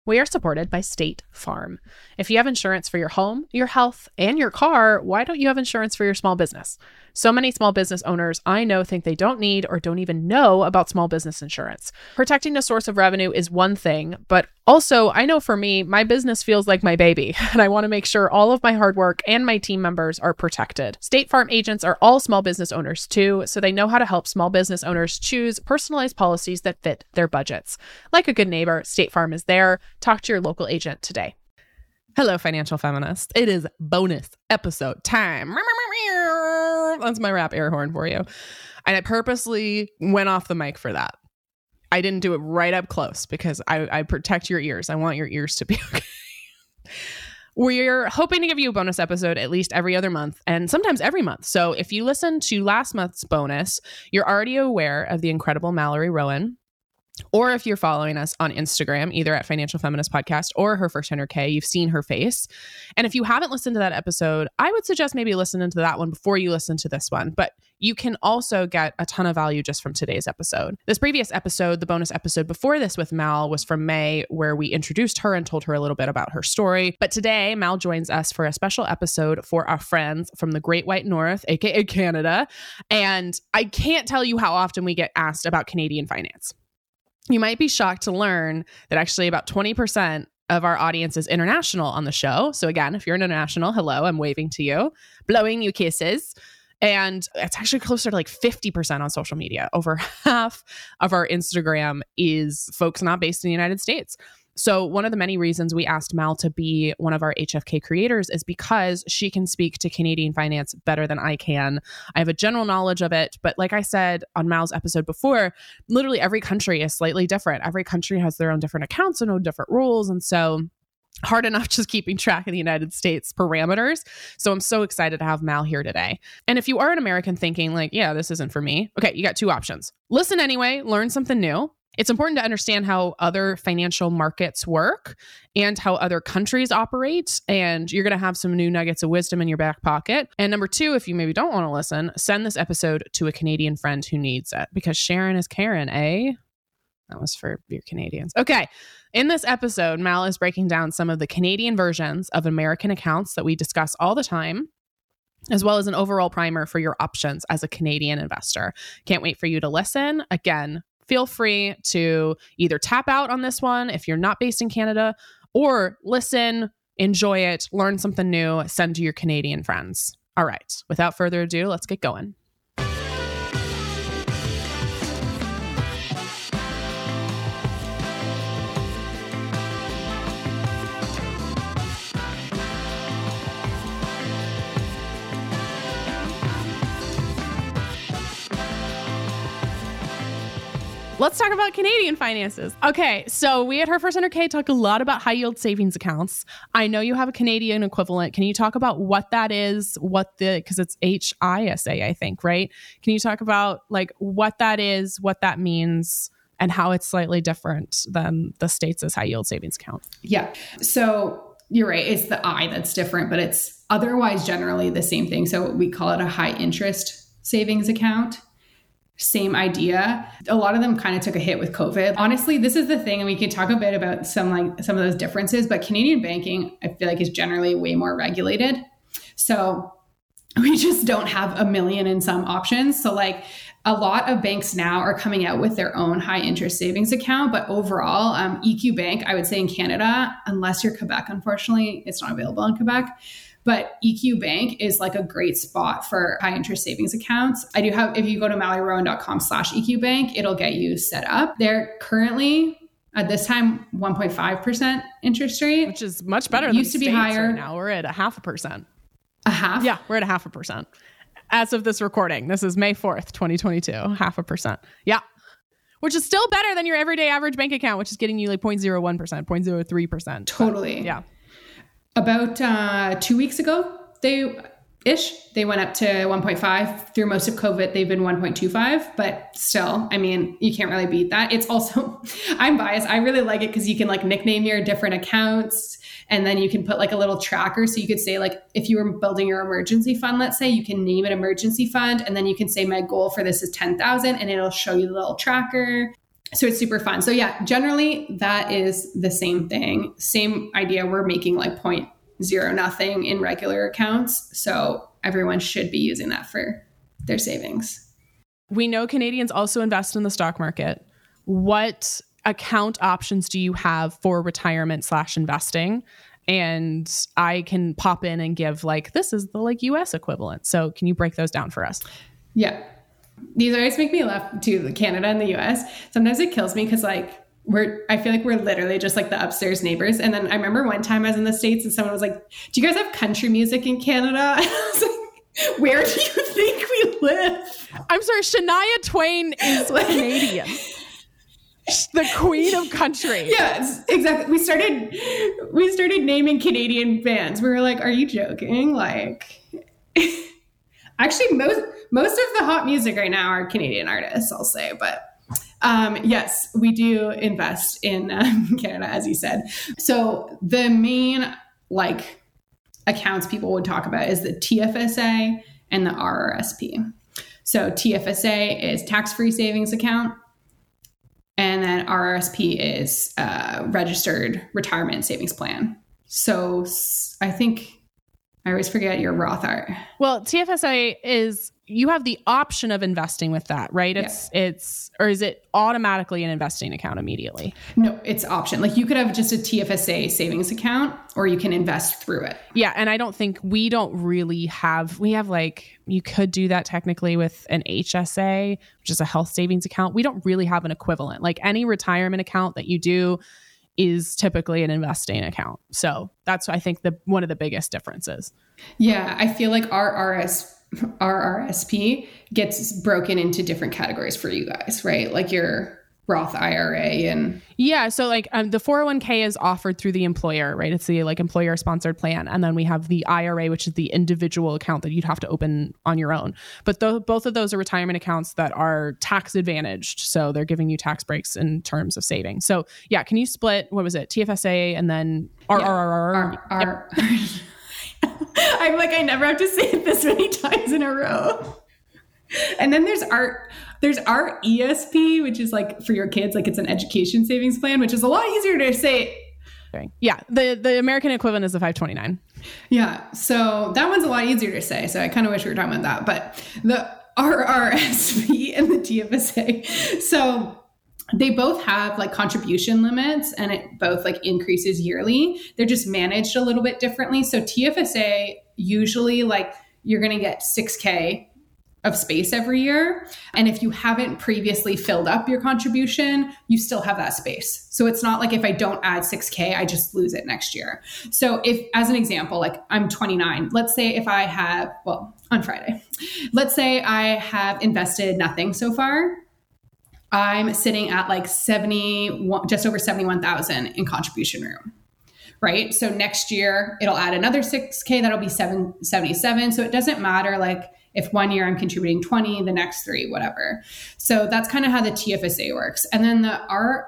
We are supported by State Farm. If you have insurance for your home, your health, and your car, why don't you have insurance for your small business? So many small business owners I know think they don't need or don't even know about small business insurance. Protecting a source of revenue is one thing, but also I know for me, my business feels like my baby, and I want to make sure all of my hard work and my team members are protected. State Farm agents are all small business owners too, so they know how to help small business owners choose personalized policies that fit their budgets. Like a good neighbor, State Farm is there. Talk to your local agent today. Hello, financial feminist. It is bonus episode time. That's my rap air horn for you. And I purposely went off the mic for that. I didn't do it right up close because I protect your ears. I want your ears to be okay. We're hoping to give you a bonus episode at least every other month and sometimes every month. So if you listened to last month's bonus, you're already aware of the incredible Mallory Rowan. Or if you're following us on Instagram, either at Financial Feminist Podcast or Her First 100K, you've seen her face. And if you haven't listened to that episode, I would suggest maybe listening to that one before you listen to this one. But you can also get a ton of value just from today's episode. This previous episode, the bonus episode before this with Mal, was from May, where we introduced her and told her a little bit about her story. But today, Mal joins us for a special episode for our friends from the Great White North, aka Canada. And I can't tell you how often we get asked about Canadian finance. You might be shocked to learn that actually about 20% of our audience is international on the show. So again, if you're international, hello, I'm waving to you, blowing you kisses. And it's actually closer to like 50% on social media. Over half of our Instagram is folks not based in the United States. So one of the many reasons we asked Mal to be one of our HFK creators is because she can speak to Canadian finance better than I can. I have a general knowledge of it, but like I said on Mal's episode before, literally every country is slightly different. Every country has their own different accounts and own different rules. And so hard enough just keeping track of the United States parameters. So I'm so excited to have Mal here today. And if you are an American thinking like, yeah, this isn't for me. Okay, you got two options. Listen anyway, learn something new. It's important to understand how other financial markets work and how other countries operate. And you're going to have some new nuggets of wisdom in your back pocket. And number two, if you maybe don't want to listen, send this episode to a Canadian friend who needs it, because Sharon is Karen, eh? That was for your Canadians. Okay. In this episode, Mal is breaking down some of the Canadian versions of American accounts that we discuss all the time, as well as an overall primer for your options as a Canadian investor. Can't wait for you to listen. Again, feel free to either tap out on this one if you're not based in Canada, or listen, enjoy it, learn something new, send to your Canadian friends. All right, without further ado, let's get going. Let's talk about Canadian finances. Okay, so we at Her First 100K talk a lot about high yield savings accounts. I know you have a Canadian equivalent. Can you talk about what that is? Because it's HISA, I think, right? Can you talk about like what that is, what that means, and how it's slightly different than the States' high yield savings account? Yeah. So you're right. It's the I that's different, but it's otherwise generally the same thing. So we call it a high interest savings account. Same idea. A lot of them kind of took a hit with COVID. Honestly, this is the thing, and we can talk a bit about some of those differences, but Canadian banking, I feel like, is generally way more regulated. So we just don't have a million and some options. So like a lot of banks now are coming out with their own high interest savings account, but overall, EQ Bank, I would say in Canada, unless you're Quebec, unfortunately, it's not available in Quebec. But EQ Bank is like a great spot for high interest savings accounts. I do have, if you go to malloryrowan.com/EQ Bank, it'll get you set up. They're currently at this time 1.5% interest rate, which is much better than used to be higher. Right now we're at 0.5%. A half? Yeah, we're at 0.5%. As of this recording, this is May 4th, 2022, 0.5%. Yeah. Which is still better than your everyday average bank account, which is getting you like 0.01%, 0.03%. Totally. But, yeah. About 2 weeks ago, they went up to 1.5. Through most of COVID, they've been 1.25, but still, I mean, you can't really beat that. It's also, I'm biased. I really like it because you can like nickname your different accounts, and then you can put like a little tracker. So you could say like, if you were building your emergency fund, let's say, you can name an emergency fund, and then you can say my goal for this is 10,000, and it'll show you the little tracker. So it's super fun. So yeah, generally that is the same thing. Same idea. We're making like 0.0 nothing in regular accounts. So everyone should be using that for their savings. We know Canadians also invest in the stock market. What account options do you have for retirement/investing? And I can pop in and give like, this is the like US equivalent. So can you break those down for us? Yeah. These always make me laugh too, Canada and the US. Sometimes it kills me because like I feel like we're literally just like the upstairs neighbors. And then I remember one time I was in the States and someone was like, do you guys have country music in Canada? And I was like, where do you think we live? I'm sorry, Shania Twain is Canadian. The queen of country. Yes, exactly. We started naming Canadian bands. We were like, are you joking? Like, actually, most of the hot music right now are Canadian artists, I'll say. But yes, we do invest in Canada, as you said. So the main like accounts people would talk about is the TFSA and the RRSP. So TFSA is tax-free savings account. And then RRSP is registered retirement savings plan. So I think I always forget your Roth IRA. Well, TFSA is, you have the option of investing with that, right? Or is it automatically an investing account immediately? No, it's option. Like you could have just a TFSA savings account or you can invest through it. Yeah. And I don't think we have like, you could do that technically with an HSA, which is a health savings account. We don't really have an equivalent. Like any retirement account that you do is typically an investing account. So that's, I think, one of the biggest differences. Yeah. I feel like our RRSP gets broken into different categories for you guys, right? Like your Roth IRA and... Yeah. So like the 401k is offered through the employer, right? It's the like employer sponsored plan. And then we have the IRA, which is the individual account that you'd have to open on your own. But both of those are retirement accounts that are tax advantaged. So they're giving you tax breaks in terms of saving. So yeah, can you split, what was it? TFSA and then RRR? I'm like, I never have to say it this many times in a row. And then there's our ESP, which is like for your kids, like it's an education savings plan, which is a lot easier to say. Yeah. The American equivalent is the 529. Yeah. So that one's a lot easier to say. So I kind of wish we were talking about that, but the RRSP and the TFSA. So they both have like contribution limits and it both like increases yearly. They're just managed a little bit differently. So TFSA, usually like you're going to get 6K of space every year. And if you haven't previously filled up your contribution, you still have that space. So it's not like if I don't add 6K, I just lose it next year. So if, as an example, like I'm 29, let's say if I have, on Friday, let's say I have invested nothing so far. I'm sitting at like just over 71,000 in contribution room, right? So next year it'll add another 6K, that'll be 777. So it doesn't matter like if one year I'm contributing 20, the next 3, whatever. So that's kind of how the TFSA works. And then the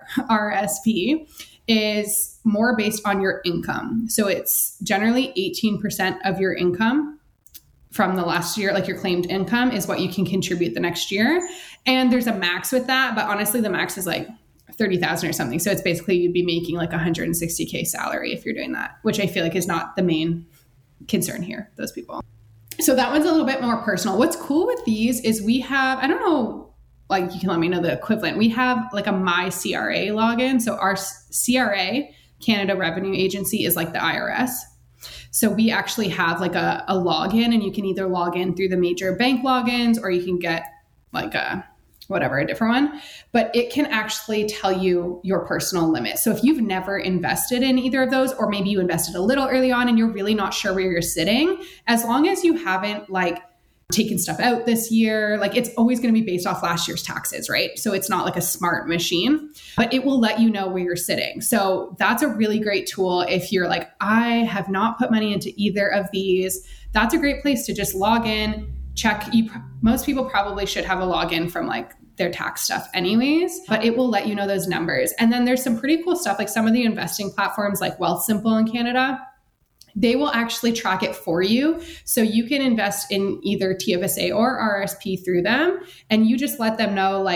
RRSP is more based on your income. So it's generally 18% of your income from the last year, like your claimed income is what you can contribute the next year. And there's a max with that, but honestly, the max is like 30,000 or something. So it's basically you'd be making like 160K salary if you're doing that, which I feel like is not the main concern here, those people. So that one's a little bit more personal. What's cool with these is we have, I don't know, like you can let me know the equivalent. We have like a My CRA login. So our CRA, Canada Revenue Agency, is like the IRS. So we actually have like a login and you can either log in through the major bank logins or you can get like a different one, but it can actually tell you your personal limit. So if you've never invested in either of those, or maybe you invested a little early on and you're really not sure where you're sitting, as long as you haven't like taken stuff out this year, like it's always going to be based off last year's taxes, right? So it's not like a smart machine, but it will let you know where you're sitting. So that's a really great tool. If you're like, I have not put money into either of these, that's a great place to just log in, check. Most people probably should have a login from like their tax stuff anyways, but it will let you know those numbers. And then there's some pretty cool stuff, like some of the investing platforms like Wealthsimple in Canada, they will actually track it for you. So you can invest in either TFSA or RRSP through them. And you just let them know, like,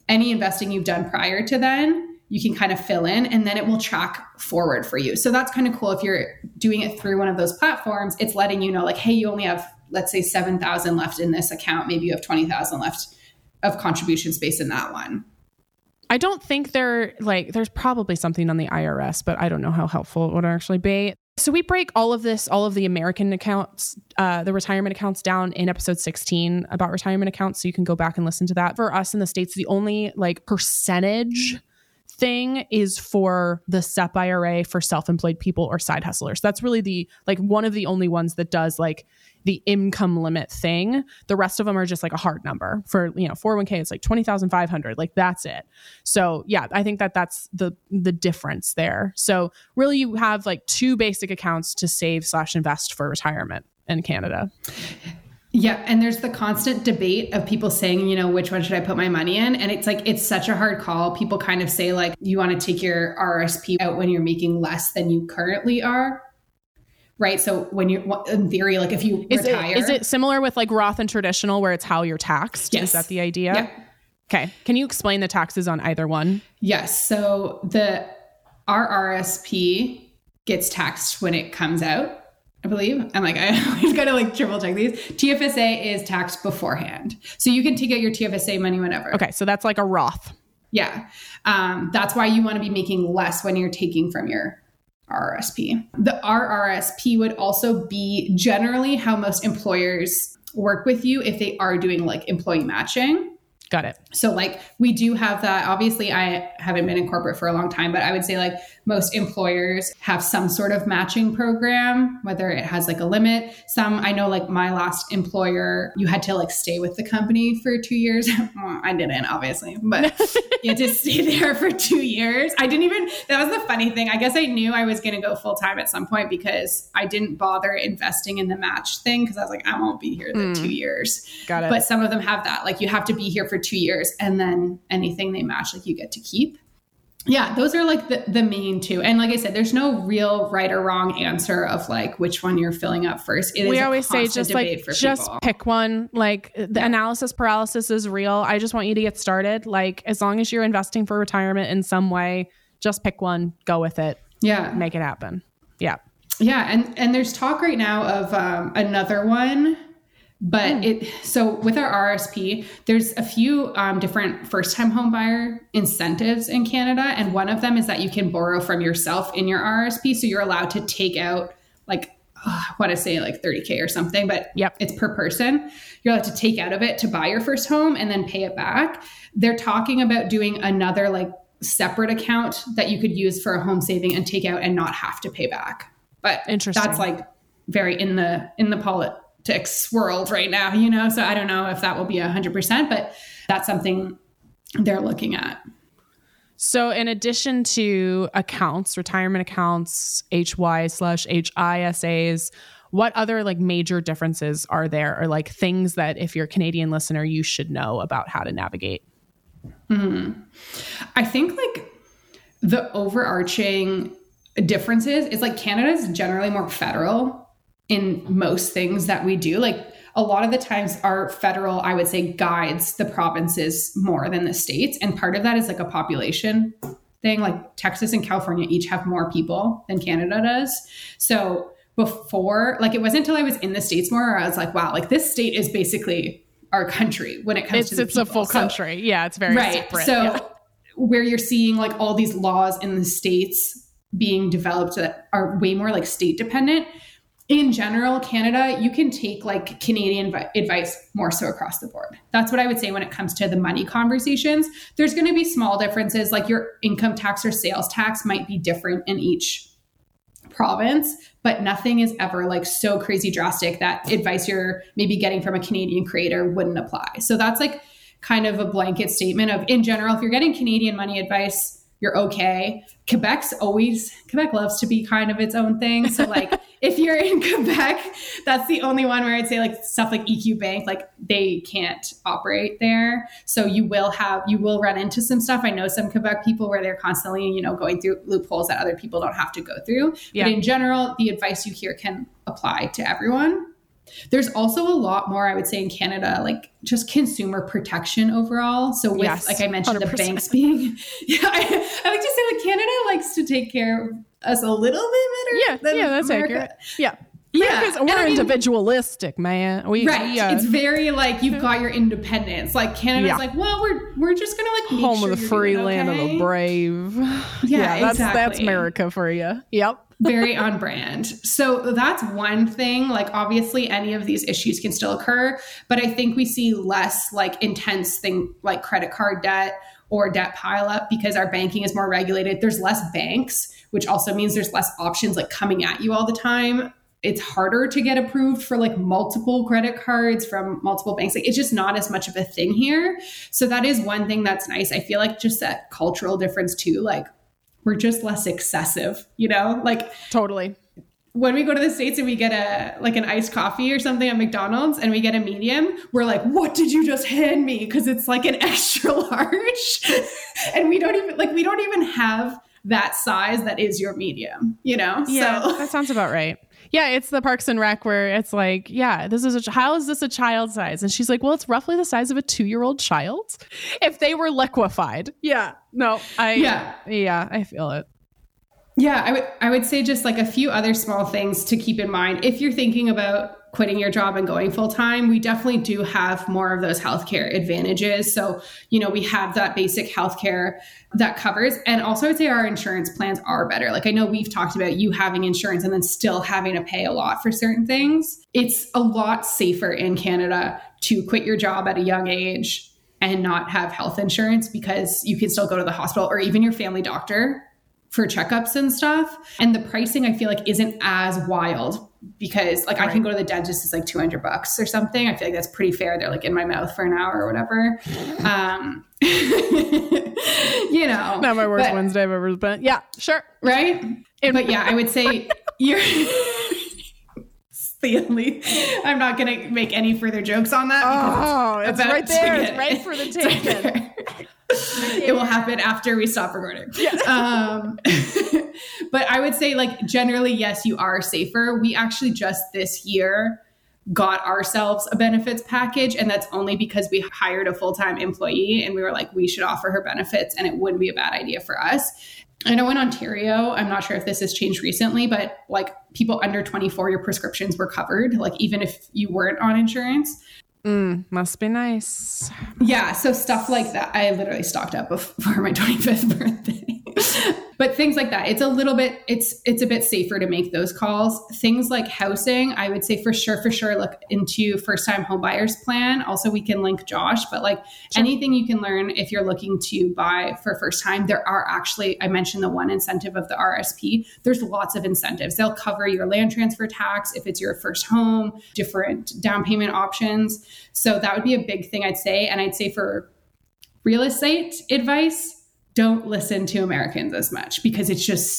any investing you've done prior to then, you can kind of fill in and then it will track forward for you. So that's kind of cool. If you're doing it through one of those platforms, it's letting you know like, hey, you only have, let's say 7,000 left in this account. Maybe you have 20,000 left of contribution space in that one. I don't think there's probably something on the IRS, but I don't know how helpful it would actually be. So we break all of the American accounts, the retirement accounts down in episode 16 about retirement accounts. So you can go back and listen to that. For us in the States, the only like percentage thing is for the SEP IRA for self-employed people or side hustlers. That's really the like one of the only ones that does like the income limit thing. The rest of them are just like a hard number. For 401k, it's like 20,500. Like that's it. So yeah, I think that's the difference there. So really, you have like two basic accounts to save/invest for retirement in Canada. Yeah. And there's the constant debate of people saying, which one should I put my money in? And it's like, it's such a hard call. People kind of say like, you want to take your RRSP out when you're making less than you currently are. Right. So when you, in theory, like if you retire. Is it similar with like Roth and traditional where it's how you're taxed? Yes. Is that the idea? Yeah. Okay. Can you explain the taxes on either one? Yes. So our RRSP gets taxed when it comes out, I believe. I'm like, I always got to like triple check these. TFSA is taxed beforehand. So you can take out your TFSA money whenever. Okay. So that's like a Roth. Yeah. That's why you want to be making less when you're taking from your RRSP. The RRSP would also be generally how most employers work with you if they are doing like employee matching. Got it. So like we do have that. Obviously, I haven't been in corporate for a long time, but I would say like most employers have some sort of matching program, whether it has like a limit. I know like my last employer, you had to like stay with the company for 2 years. Well, I didn't obviously, but you had to stay there for 2 years. That was the funny thing. I guess I knew I was going to go full time at some point because I didn't bother investing in the match thing because I was like, I won't be here the 2 years. Got it. But some of them have that. Like you have to be here for 2 years and then anything they match, like you get to keep. Yeah, those are like the main two. And like I said, there's no real right or wrong answer of like which one you're filling up first. We always say just pick one. Like the analysis paralysis is real. I just want you to get started. Like as long as you're investing for retirement in some way, just pick one, go with it. Yeah. Make it happen. Yeah. Yeah. And there's talk right now of another one. But so with our RRSP, there's a few different first-time home buyer incentives in Canada. And one of them is that you can borrow from yourself in your RRSP. So you're allowed to take out like, I want to say like 30K or something, but it's per person. You're allowed to take out of it to buy your first home and then pay it back. They're talking about doing another like separate account that you could use for a home saving and take out and not have to pay back. But that's like very in the politics world right now, so I don't know if that will be 100%, but that's something they're looking at. So in addition to accounts, retirement accounts, HY/HISAs, what other like major differences are there, or like things that if you're a Canadian listener, you should know about how to navigate? I think like the overarching differences is like Canada's generally more federal in most things that we do. Like a lot of the times our federal, I would say, guides the provinces more than the states. And part of that is like a population thing. Like Texas and California each have more people than Canada does. So before, like it wasn't until I was in the States more where I was like, wow, like this state is basically our country when it comes to the people. It's a full country. Yeah, it's very separate. So where you're seeing like all these laws in the states being developed that are way more like state dependent. In general, Canada, you can take like Canadian advice more so across the board. That's what I would say when it comes to the money conversations. There's going to be small differences, like your income tax or sales tax might be different in each province, but nothing is ever like so crazy drastic that advice you're maybe getting from a Canadian creator wouldn't apply. So that's like kind of a blanket statement of, in general, if you're getting Canadian money advice, you're okay. Quebec loves to be kind of its own thing. So like if you're in Quebec, that's the only one where I'd say like stuff like EQ Bank, like they can't operate there. So you will run into some stuff. I know some Quebec people where they're constantly, going through loopholes that other people don't have to go through. Yeah. But in general, the advice you hear can apply to everyone. There's also a lot more, I would say, in Canada, like just consumer protection overall. So with, like I mentioned, 100%. The banks being, I like to say like Canada likes to take care of us a little bit better. Yeah, that's America. accurate. Yeah. Because we're individualistic, man. It's very like you've got your independence. Like Canada's like, well, we're just gonna like make home sure of the free land of the brave. That's America for you. Yep. Very on brand. So that's one thing. Like obviously any of these issues can still occur, but I think we see less like intense thing like credit card debt or debt pileup because our banking is more regulated. There's less banks, which also means there's less options like coming at you all the time. It's harder to get approved for like multiple credit cards from multiple banks. Like it's just not as much of a thing here. So that is one thing that's nice. I feel like just that cultural difference too. Like we're just less excessive, you know, like totally. When we go to the States and we get an iced coffee or something at McDonald's and we get a medium, we're like, what did you just hand me? Because it's like an extra large. And we don't even have that size that is your medium, you know? Yeah, so that sounds about right. Yeah, it's the Parks and Rec where it's like, yeah, how is this a child size? And she's like, well, it's roughly the size of a 2-year-old child if they were liquefied. Yeah, no, I feel it. Yeah, I would say just like a few other small things to keep in mind. If you're thinking about quitting your job and going full time, we definitely do have more of those healthcare advantages. So, you know, we have that basic healthcare that covers. And also I'd say our insurance plans are better. Like I know we've talked about you having insurance and then still having to pay a lot for certain things. It's a lot safer in Canada to quit your job at a young age and not have health insurance because you can still go to the hospital or even your family doctor for checkups and stuff. And the pricing I feel like isn't as wild because like I can go to the dentist, it's like $200 or something. I feel like that's pretty fair. They're like in my mouth for an hour or whatever. You know, not my worst Wednesday I've ever spent. Yeah, sure. Right. But yeah, I would say you're the only, I'm not going to make any further jokes on that. It's right there. It's right for the taking. It will happen after we stop recording. Yeah. But I would say like generally, yes, you are safer. We actually just this year got ourselves a benefits package. And that's only because we hired a full-time employee and we were like, we should offer her benefits and it wouldn't be a bad idea for us. I know in Ontario, I'm not sure if this has changed recently, but like people under 24, your prescriptions were covered, like even if you weren't on insurance. Must be nice. Yeah. So stuff like that. I literally stocked up before my 25th birthday. But things like that, it's a bit safer to make those calls. Things like housing, I would say for sure, look into first time home buyers plan. Also, we can link Josh, but like anything you can learn if you're looking to buy for first time, there are actually, I mentioned the one incentive of the RSP. There's lots of incentives. They'll cover your land transfer tax if it's your first home, different down payment options. So that would be a big thing I'd say. And I'd say for real estate advice, don't listen to Americans as much because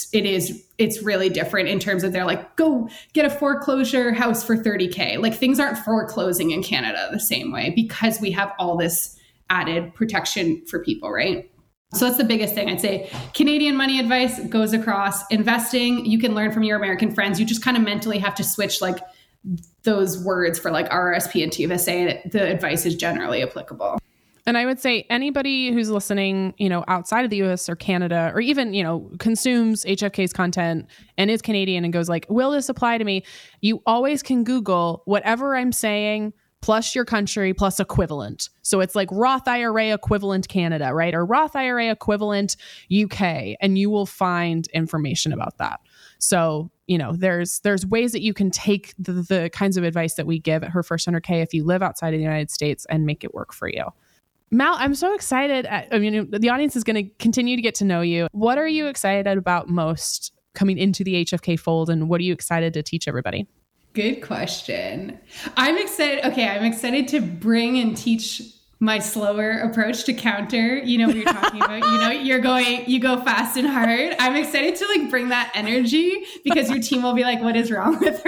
it's really different in terms of they're like, go get a foreclosure house for $30,000. Like things aren't foreclosing in Canada the same way because we have all this added protection for people, right? So that's the biggest thing I'd say. Canadian money advice goes across investing. You can learn from your American friends. You just kind of mentally have to switch like those words for like RRSP and TFSA, and the advice is generally applicable. And I would say anybody who's listening, you know, outside of the US or Canada, or even, you know, consumes HFK's content and is Canadian and goes like, will this apply to me? You always can Google whatever I'm saying plus your country plus equivalent. So it's like Roth IRA equivalent Canada, right? Or Roth IRA equivalent UK, and you will find information about that. So, you know, there's ways that you can take the kinds of advice that we give at Her First 100K if you live outside of the United States and make it work for you. Mal, I'm so excited. The audience is going to continue to get to know you. What are you excited about most coming into the HFK fold, and what are you excited to teach everybody? Good question. I'm excited to bring and teach my slower approach to counter. You know, we were talking about, you know, you go fast and hard. I'm excited to like bring that energy because your team will be like, what is wrong with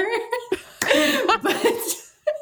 her? But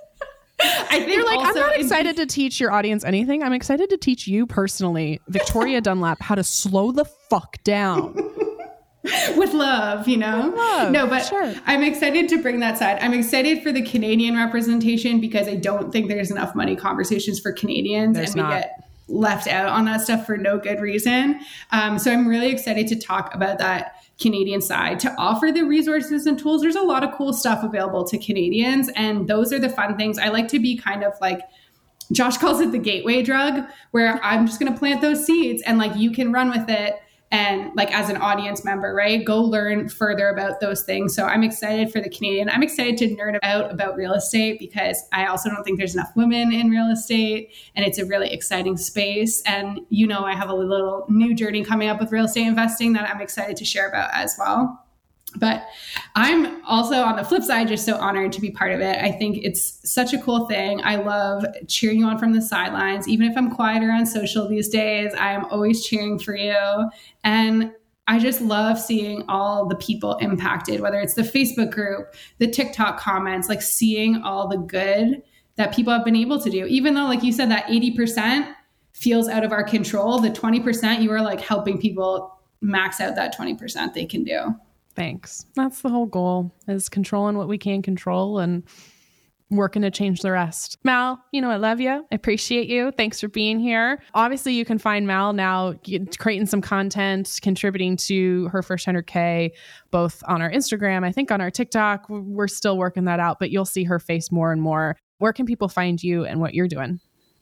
I think you're like, I'm not excited to teach your audience anything. I'm excited to teach you personally, Victoria Dunlap, how to slow the fuck down. With love, you know? With love, no, but sure. I'm excited to bring that side. I'm excited for the Canadian representation because I don't think there's enough money conversations for Canadians. There's we not. get left out on that stuff for no good reason. So I'm really excited to talk about that Canadian side, to offer the resources and tools. There's a lot of cool stuff available to Canadians, and those are the fun things. I like to be kind of like, Josh calls it the gateway drug, where I'm just going to plant those seeds and like you can run with it. And like as an audience member, right, go learn further about those things. So I'm excited for the Canadian. I'm excited to nerd out about real estate because I also don't think there's enough women in real estate, and it's a really exciting space. And you know, I have a little new journey coming up with real estate investing that I'm excited to share about as well. But I'm also on the flip side, just so honored to be part of it. I think it's such a cool thing. I love cheering you on from the sidelines. Even if I'm quieter on social these days, I am always cheering for you. And I just love seeing all the people impacted, whether it's the Facebook group, the TikTok comments, like seeing all the good that people have been able to do. Even though, like you said, that 80% feels out of our control, the 20%, you are like helping people max out that 20% they can do. Thanks. That's the whole goal, is controlling what we can control and working to change the rest. Mal, you know, I love you. I appreciate you. Thanks for being here. Obviously, you can find Mal now creating some content, contributing to her first 100K, both on our Instagram, I think on our TikTok. We're still working that out, but you'll see her face more and more. Where can people find you and what you're doing?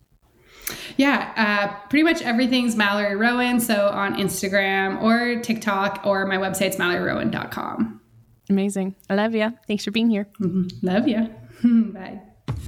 Yeah, pretty much everything's Mallory Rowan. So on Instagram or TikTok, or my website's malloryrowan.com. Amazing. I love you. Thanks for being here. Mm-hmm. Love you. Bye.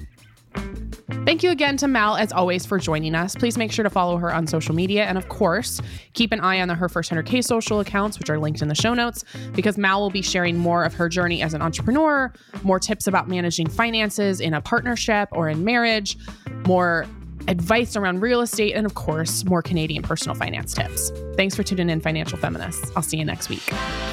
Thank you again to Mal, as always, for joining us. Please make sure to follow her on social media. And of course, keep an eye on the Her First 100K social accounts, which are linked in the show notes, because Mal will be sharing more of her journey as an entrepreneur, more tips about managing finances in a partnership or in marriage, more advice around real estate, and of course, more Canadian personal finance tips. Thanks for tuning in, Financial Feminists. I'll see you next week.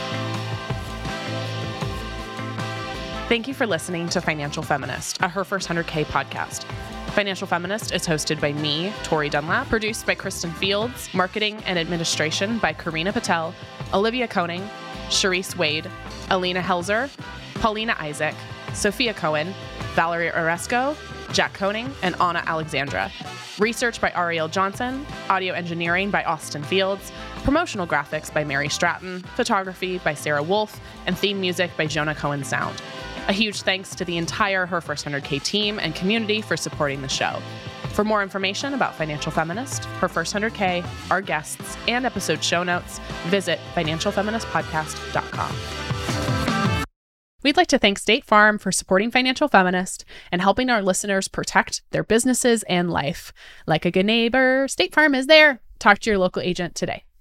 Thank you for listening to Financial Feminist, a Her First 100K podcast. Financial Feminist is hosted by me, Tori Dunlap, produced by Kristen Fields, marketing and administration by Karina Patel, Olivia Koning, Charisse Wade, Alina Helzer, Paulina Isaac, Sophia Cohen, Valerie Oresco, Jack Koning, and Anna Alexandra. Research by Ariel Johnson, audio engineering by Austin Fields, promotional graphics by Mary Stratton, photography by Sarah Wolf, and theme music by Jonah Cohen Sound. A huge thanks to the entire Her First 100K team and community for supporting the show. For more information about Financial Feminist, Her First 100K, our guests, and episode show notes, visit financialfeministpodcast.com. We'd like to thank State Farm for supporting Financial Feminist and helping our listeners protect their businesses and life. Like a good neighbor, State Farm is there. Talk to your local agent today.